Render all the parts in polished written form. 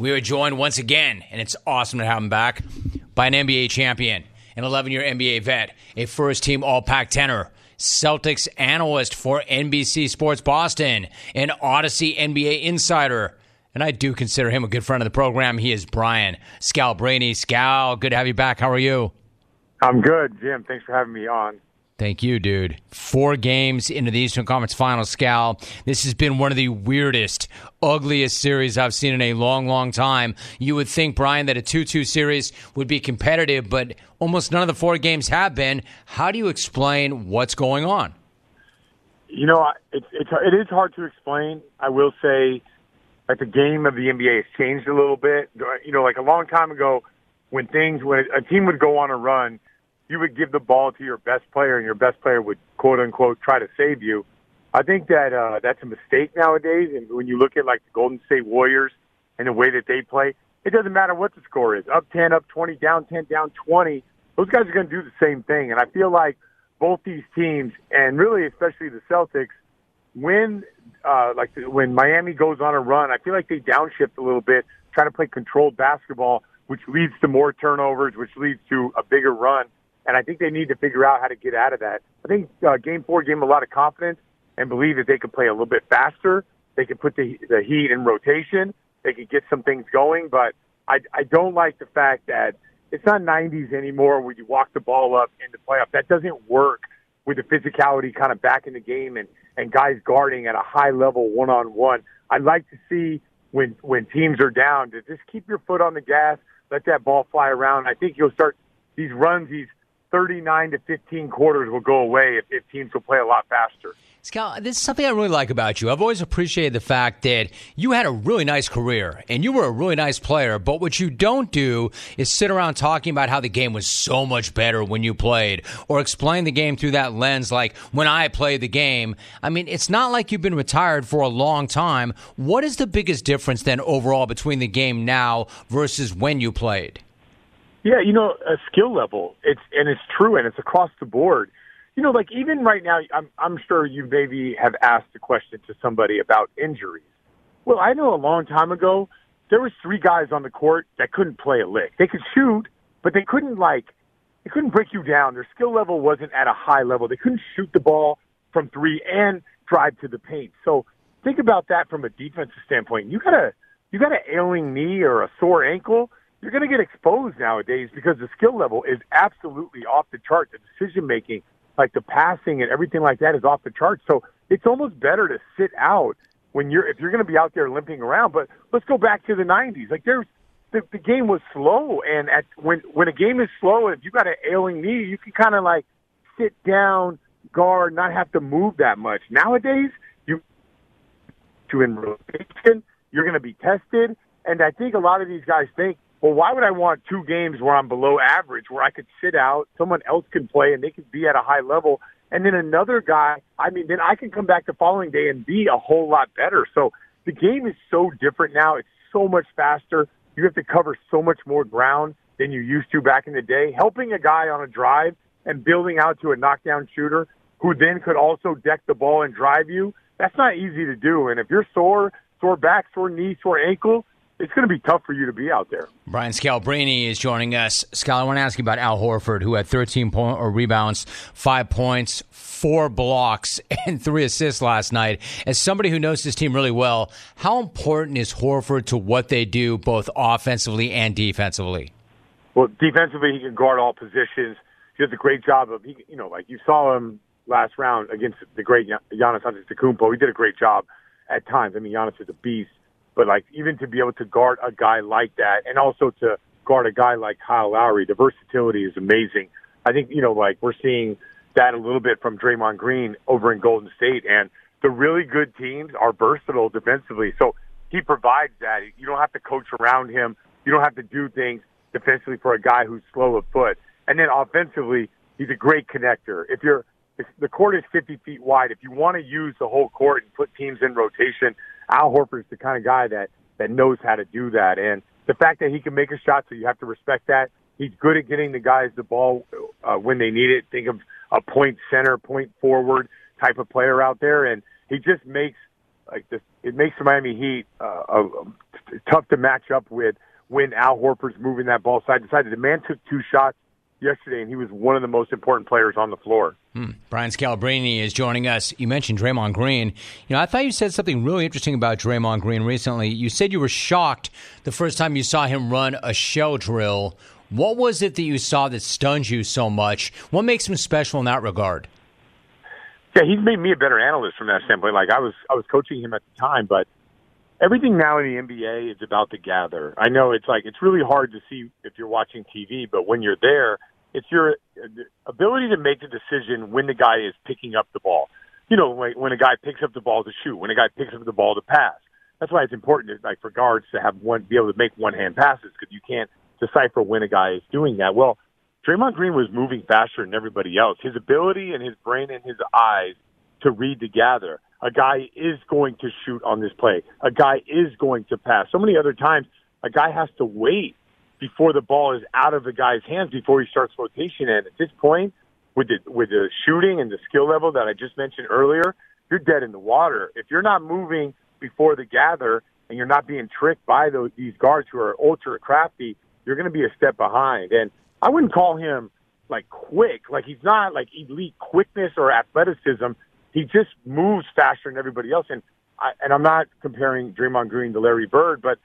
We are joined once again, and it's awesome to have him back, by an NBA champion, an 11-year NBA vet, a first-team All-Pac-10er, Celtics analyst for NBC Sports Boston, an Odyssey NBA insider, and I do consider him a good friend of the program. He is Brian Scalabrine. Scal, good to have you back. How are you? I'm good, Jim. Thanks for having me on. Thank you, dude. 4 games into the Eastern Conference Finals, Scal. This has been one of the weirdest, ugliest series I've seen in a long, long time. You would think, Brian, that a 2-2 series would be competitive, but almost none of the 4 games have been. How do you explain what's going on? You know, it is hard to explain. I will say that the game of the NBA has changed a little bit. You know, like a long time ago, when a team would go on a run, you would give the ball to your best player, and your best player would, quote-unquote, try to save you. I think that that's a mistake nowadays, and when you look at, like, the Golden State Warriors and the way that they play, it doesn't matter what the score is. Up 10, up 20, down 10, down 20. Those guys are going to do the same thing, and I feel like both these teams, and really especially the Celtics, when Miami goes on a run, I feel like they downshift a little bit, try to play controlled basketball, which leads to more turnovers, which leads to a bigger run. And I think they need to figure out how to get out of that. I think Game 4 gave them a lot of confidence and believe that they could play a little bit faster. They could put the Heat in rotation. They could get some things going. But I don't like the fact that it's not 90s anymore where you walk the ball up in the playoffs. That doesn't work with the physicality kind of back in the game and guys guarding at a high level one-on-one. I'd like to see when teams are down to just keep your foot on the gas, let that ball fly around. I think you'll start these runs, these 39 to 15 quarters will go away if teams will play a lot faster. Scal, this is something I really like about you. I've always appreciated the fact that you had a really nice career and you were a really nice player, but what you don't do is sit around talking about how the game was so much better when you played or explain the game through that lens like when I played the game. I mean, it's not like you've been retired for a long time. What is the biggest difference then overall between the game now versus when you played? Yeah, you know, a skill level. It's true, and it's across the board. You know, like even right now, I'm sure you maybe have asked a question to somebody about injuries. Well, I know a long time ago there was 3 guys on the court that couldn't play a lick. They could shoot, but they couldn't break you down. Their skill level wasn't at a high level. They couldn't shoot the ball from 3 and drive to the paint. So think about that from a defensive standpoint. You got an ailing knee or a sore ankle, you're going to get exposed nowadays because the skill level is absolutely off the chart. The decision-making, like the passing and everything like that is off the chart. So it's almost better to sit out if you're going to be out there limping around. But let's go back to the 90s. Like the game was slow, and when a game is slow, if you got an ailing knee, you can kind of like sit down, guard, not have to move that much. Nowadays, in rotation, you're going to be tested, and I think a lot of these guys think, well, why would I want 2 games where I'm below average, where I could sit out, someone else can play, and they could be at a high level, and then another guy, then I can come back the following day and be a whole lot better. So the game is so different now. It's so much faster. You have to cover so much more ground than you used to back in the day. Helping a guy on a drive and building out to a knockdown shooter who then could also deck the ball and drive you, that's not easy to do. And if you're sore back, sore knee, sore ankle, it's going to be tough for you to be out there. Brian Scalabrine is joining us. Scal, I want to ask you about Al Horford, who had 13 rebounds, 5 points, 4 blocks, and 3 assists last night. As somebody who knows this team really well, how important is Horford to what they do, both offensively and defensively? Well, defensively, he can guard all positions. He does a great job of, like you saw him last round against the great Giannis Antetokounmpo. He did a great job at times. I mean, Giannis is a beast. But, like, even to be able to guard a guy like that and also to guard a guy like Kyle Lowry, the versatility is amazing. I think, we're seeing that a little bit from Draymond Green over in Golden State. And the really good teams are versatile defensively. So he provides that. You don't have to coach around him. You don't have to do things defensively for a guy who's slow of foot. And then offensively, he's a great connector. If the court is 50 feet wide, if you want to use the whole court and put teams in rotation, Al Horford's the kind of guy that knows how to do that. And the fact that he can make a shot, so you have to respect that. He's good at getting the guys the ball when they need it. Think of a point center, point forward type of player out there. And he just makes like this, it makes the Miami Heat tough to match up with when Al Horford's moving that ball side to side. The man took 2 shots yesterday, and he was one of the most important players on the floor. Brian Scalabrine is joining us. You mentioned Draymond Green. I thought you said something really interesting about Draymond Green recently. You said you were shocked the first time you saw him run a shell drill. What was it that you saw that stunned you so much? What makes him special in that regard? Yeah, he's made me a better analyst from that standpoint. Like I was coaching him at the time, but everything now in the NBA is about the gather. I know it's really hard to see if you're watching TV, but when you're there, it's your ability to make the decision when the guy is picking up the ball. When a guy picks up the ball to shoot, when a guy picks up the ball to pass. That's why it's important, for guards to be able to make one-hand passes, because you can't decipher when a guy is doing that. Well, Draymond Green was moving faster than everybody else. His ability and his brain and his eyes to read the gather. A guy is going to shoot on this play. A guy is going to pass. So many other times, a guy has to wait before the ball is out of the guy's hands before he starts rotation. And at this point, with the shooting and the skill level that I just mentioned earlier, you're dead in the water. If you're not moving before the gather and you're not being tricked by these guards who are ultra crafty, you're going to be a step behind. And I wouldn't call him quick. He's not elite quickness or athleticism. He just moves faster than everybody else. And I'm not comparing Draymond Green to Larry Bird, but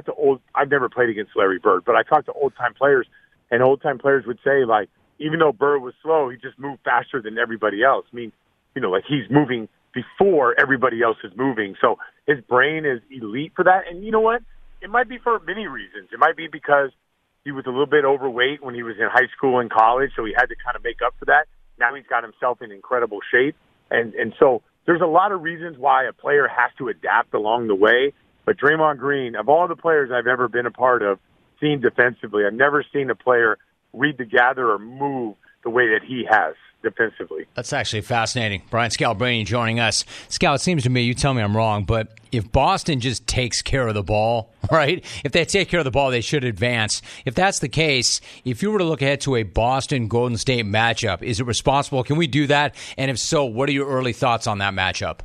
I've never played against Larry Bird, but I talked to old-time players, and old-time players would say, even though Bird was slow, he just moved faster than everybody else. I mean, he's moving before everybody else is moving. So his brain is elite for that. And you know what? It might be for many reasons. It might be because he was a little bit overweight when he was in high school and college, so he had to kind of make up for that. Now he's got himself in incredible shape. And so there's a lot of reasons why a player has to adapt along the way. But Draymond Green, of all the players I've ever been a part of, seen defensively, I've never seen a player read the gather or move the way that he has defensively. That's actually fascinating. Brian Scalabrine joining us. Scal, it seems to me, you tell me I'm wrong, but if Boston just takes care of the ball, right? If they take care of the ball, they should advance. If that's the case, if you were to look ahead to a Boston-Golden State matchup, is it responsible? Can we do that? And if so, what are your early thoughts on that matchup?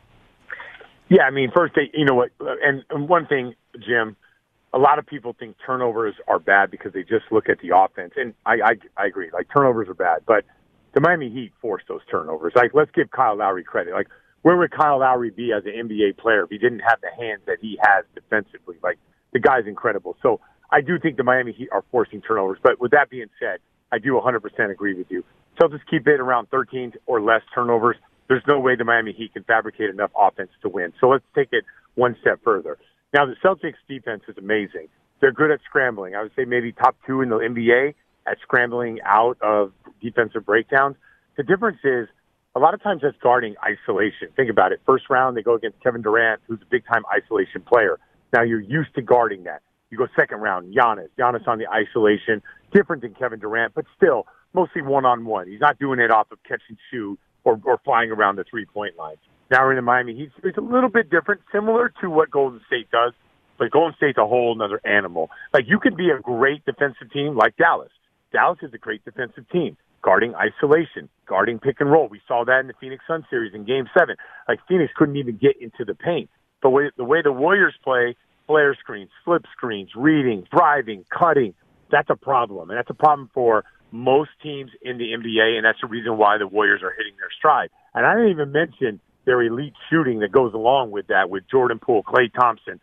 Yeah, I mean, first, you know what, and one thing, Jim, a lot of people think turnovers are bad because they just look at the offense. And I agree, turnovers are bad. But the Miami Heat forced those turnovers. Let's give Kyle Lowry credit. Where would Kyle Lowry be as an NBA player if he didn't have the hands that he has defensively? The guy's incredible. So I do think the Miami Heat are forcing turnovers. But with that being said, I do 100% agree with you. So just keep it around 13 or less turnovers. There's no way the Miami Heat can fabricate enough offense to win. So let's take it one step further. Now, the Celtics defense is amazing. They're good at scrambling. I would say maybe top 2 in the NBA at scrambling out of defensive breakdowns. The difference is a lot of times that's guarding isolation. Think about it. First round, they go against Kevin Durant, who's a big-time isolation player. Now, you're used to guarding that. You go second round, Giannis on the isolation, different than Kevin Durant, but still mostly one-on-one. He's not doing it off of catch and shoot or flying around the three-point line. Now we're in the Miami Heat. It's a little bit different, similar to what Golden State does, but Golden State's a whole other animal. You could be a great defensive team like Dallas. Dallas is a great defensive team, guarding isolation, guarding pick and roll. We saw that in the Phoenix Suns series in Game 7. Phoenix couldn't even get into the paint. But the way the Warriors play, flare screens, flip screens, reading, driving, cutting, that's a problem. And that's a problem for most teams in the NBA, and that's the reason why the Warriors are hitting their stride. And I didn't even mention their elite shooting that goes along with that, with Jordan Poole, Klay Thompson,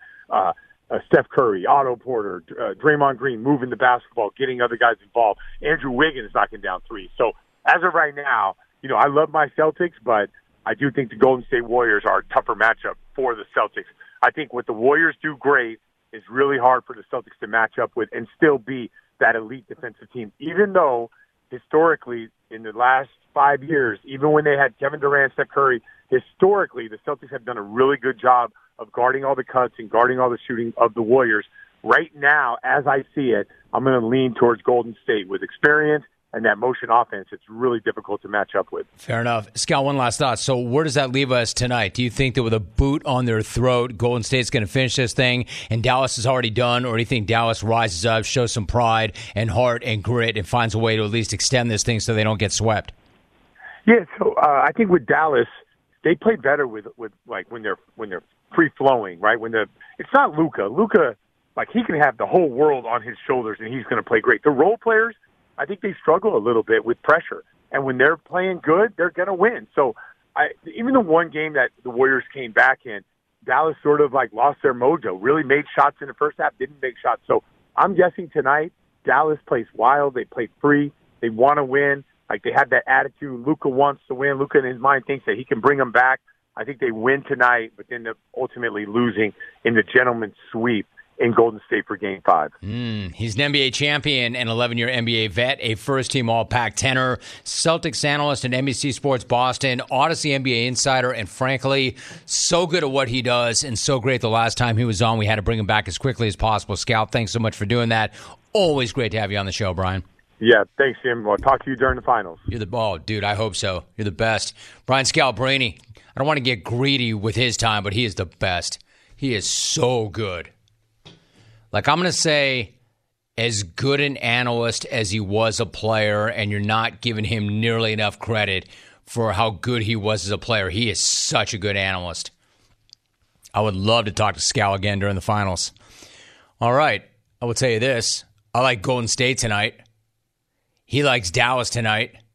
Steph Curry, Otto Porter, Draymond Green moving the basketball, getting other guys involved, Andrew Wiggins knocking down threes. So as of right now, I love my Celtics, but I do think the Golden State Warriors are a tougher matchup for the Celtics. I think what the Warriors do great is really hard for the Celtics to match up with and still be that elite defensive team, even though historically in the last 5 years, even when they had Kevin Durant, Steph Curry, historically the Celtics have done a really good job of guarding all the cuts and guarding all the shooting of the Warriors. Right now, as I see it, I'm going to lean towards Golden State with experience and that motion offense. It's really difficult to match up with. Fair enough. Scott, one last thought. So where does that leave us tonight? Do you think that with a boot on their throat, Golden State's going to finish this thing and Dallas is already done? Or do you think Dallas rises up, shows some pride and heart and grit and finds a way to at least extend this thing so they don't get swept? Yeah, so I think with Dallas, they play better with like when they're free flowing, right? It's not Luka. Luka, like, he can have the whole world on his shoulders and he's going to play great. The role players, I think they struggle a little bit with pressure, and when they're playing good, they're going to win. So even the one game that the Warriors came back in, Dallas sort of like lost their mojo, really made shots in the first half, didn't make shots. So I'm guessing tonight Dallas plays wild. They play free. They want to win. Like, they have that attitude. Luka wants to win. Luka in his mind thinks that he can bring them back. I think they win tonight, but then they're ultimately losing in the gentleman's sweep in Golden State for Game 5. He's an NBA champion, an 11-year NBA vet, a first-team All-Pac-10er, Celtics analyst at NBC Sports Boston, Odyssey NBA insider, and frankly, so good at what he does and so great the last time he was on. We had to bring him back as quickly as possible. Scout, thanks so much for doing that. Always great to have you on the show, Brian. Yeah, thanks, Jim. I'll talk to you during the finals. Dude, I hope so. You're the best. Brian Scalabrine, I don't want to get greedy with his time, but he is the best. He is so good. Like, I'm going to say as good an analyst as he was a player, and you're not giving him nearly enough credit for how good he was as a player. He is such a good analyst. I would love to talk to Scal again during the finals. All right, I will tell you this. I like Golden State tonight. He likes Dallas tonight.